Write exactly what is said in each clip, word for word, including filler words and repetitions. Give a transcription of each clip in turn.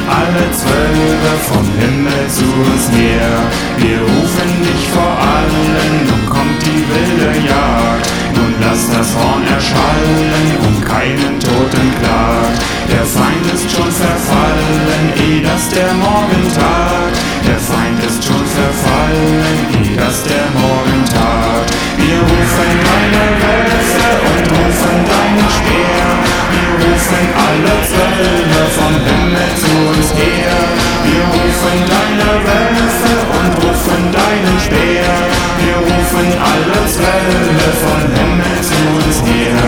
alle Zwölfe vom Himmel zu uns her. Wir rufen dich vor allen, nun kommt die wilde Jagd. Nun lass das Horn erschallen und keinen Toten klagt. Der Feind ist schon verfallen, eh dass der Morgen tagt. Der Feind ist schon verfallen, eh dass der Morgen tagt. Wir rufen deine Wölfe und rufen deinen Speer. Wir rufen alle Zwölfe vom Himmel zu uns her. Wir rufen deine Wölfe und rufen deinen Speer. Wir rufen alle Zwölfe vom Himmel zu uns her.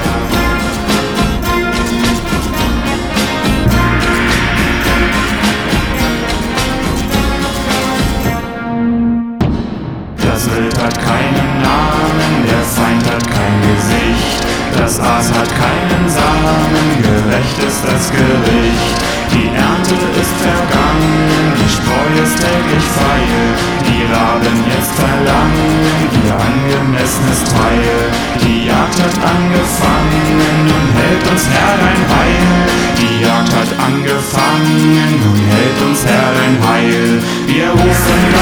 Das Wild hat keinen Namen, der Feind hat kein Gesicht. Das Aas hat keinen Samen, gerecht ist das Gericht. Die Ernte ist vergangen, die Spreu ist täglich feil. Die Raben jetzt verlangen ihr angemessenes Teil. Die Jagd hat angefangen, nun hält uns Herr dein Heil. Die Jagd hat angefangen, nun hält uns Herr dein Heil. Wir rufen